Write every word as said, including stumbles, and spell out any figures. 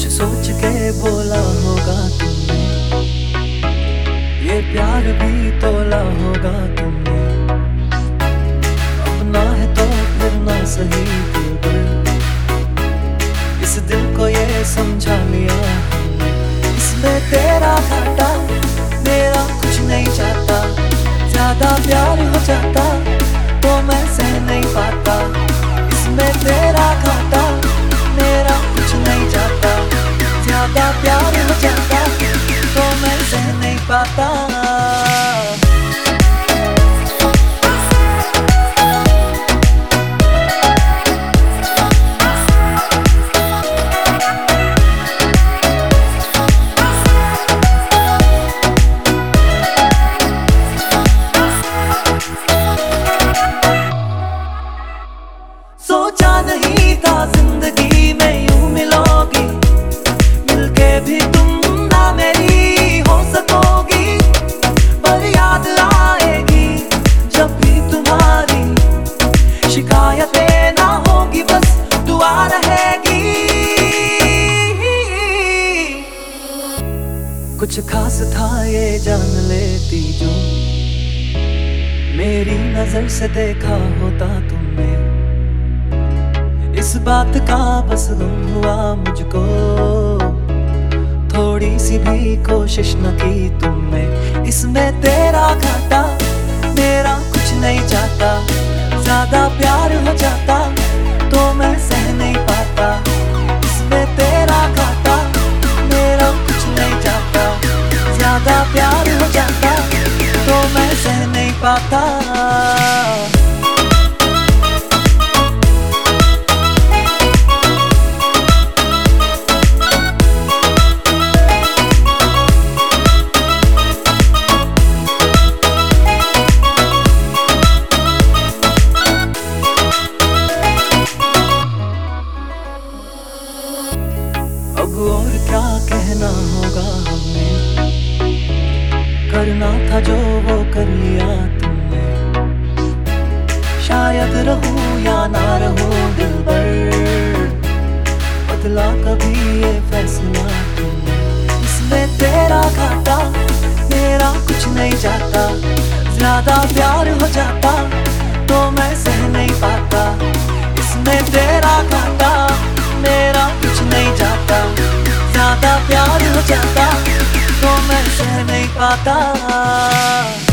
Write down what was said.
कुछ सोच के बोला होगा तुमने, ये प्यार भी तोला होगा तुमने। अपना है तो फिर ना सही दिलबर, इस दिल को ये समझा लिया हमने। इसमें तेरा घाटा मेरा कुछ नहीं चाहता, ज्यादा प्यार हो जाता तो मैं सह नहीं पाता। इसमें तेरा घाटा मेरा कुछ नहीं जाता, ज्यादा प्यार हो जाता तो मैं सह नहीं पाता। सोचा नहीं था जिंदगी में यूं मिलोगी, मिलके भी तुम ना मेरी हो सकोगी। पर याद आएगी जब भी तुम्हारी, शिकायतें ना होगी बस दुआ रहेगी। कुछ खास था ये जान लेती जो, मेरी नजर से देखा होता तुमने। इस बात का बस गम हुआ मुझको, थोड़ी सी भी कोशिश न की तुमने। इसमें तेरा घाटा मेरा कुछ नहीं चाहता, ज्यादा प्यार हो जाता तो मैं सह नहीं पाता। इसमें तेरा घाटा मेरा कुछ नहीं चाहता, ज्यादा प्यार हो जाता तो मैं सह नहीं पाता। अब और क्या कहना होगा हमने, करना था जो वो कर लिया तुमने। शायद रहूं या ना रहूं दिलबर, बदला कभी ये फैसला तुमने। इसमें तेरा घाटा मेरा कुछ नहीं जाता, ज्यादा प्यार हो जाता तो मैं सह नहीं पाता। इसमें तेरा घाटा मेरा कुछ नहीं जाता, ज्यादा प्यार हो जाता तो मैं सह नहीं पाता।